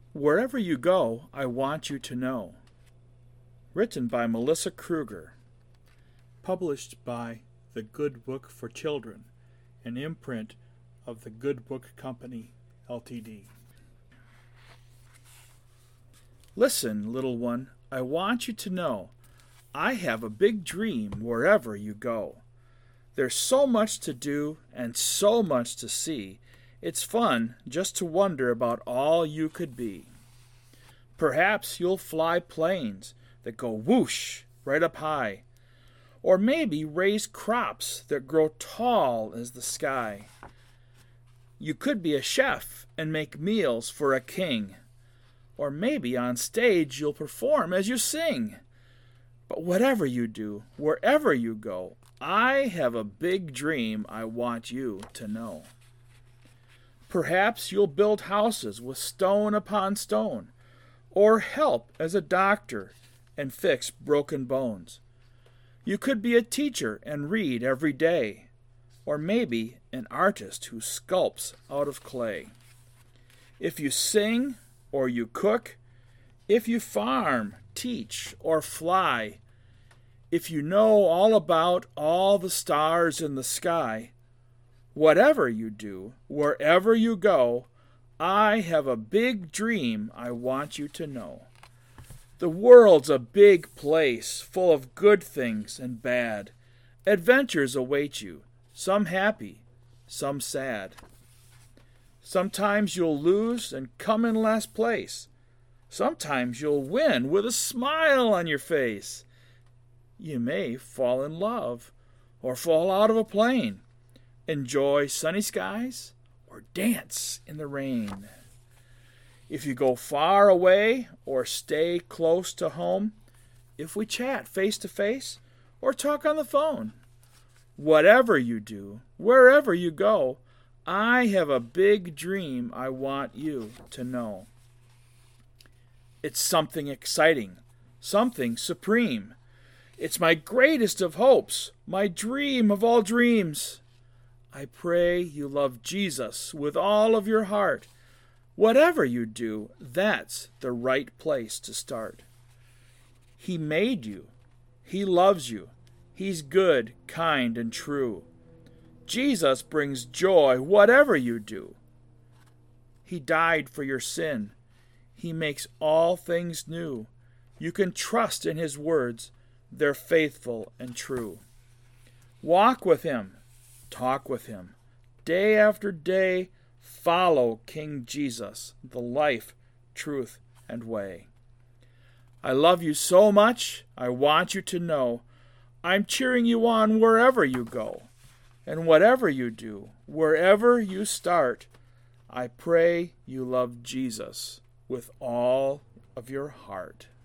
Wherever you go, I want you to know. Written by Melissa Kruger. Published by The Good Book for Children, an imprint of the Good Book Company, Ltd. Listen, little one, I want you to know I have a big dream wherever you go. There's so much to do and so much to see. It's fun just to wonder about all you could be. Perhaps you'll fly planes that go whoosh right up high, or maybe raise crops that grow tall as the sky. You could be a chef and make meals for a king, or maybe on stage you'll perform as you sing. But whatever you do, wherever you go, I have a big dream I want you to know. Perhaps you'll build houses with stone upon stone, or help as a doctor and fix broken bones. You could be a teacher and read every day, or maybe an artist who sculpts out of clay. If you sing or you cook, if you farm, teach, or fly, if you know all about all the stars in the sky, whatever you do, wherever you go, I have a big dream I want you to know. The world's a big place, full of good things and bad. Adventures await you, some happy, some sad. Sometimes you'll lose and come in last place. Sometimes you'll win with a smile on your face. You may fall in love or fall out of a plane, enjoy sunny skies, or dance in the rain. If you go far away or stay close to home, if we chat face to face or talk on the phone, whatever you do, wherever you go, I have a big dream I want you to know. It's something exciting, something supreme. It's my greatest of hopes, my dream of all dreams. I pray you love Jesus with all of your heart. Whatever you do, that's the right place to start. He made you. He loves you. He's good, kind, and true. Jesus brings joy whatever you do. He died for your sin. He makes all things new. You can trust in His words. They're faithful and true. Walk with Him. Talk with Him. Day after day, follow King Jesus, the life, truth, and way. I love you so much, I want you to know I'm cheering you on wherever you go. And whatever you do, wherever you start, I pray you love Jesus with all of your heart.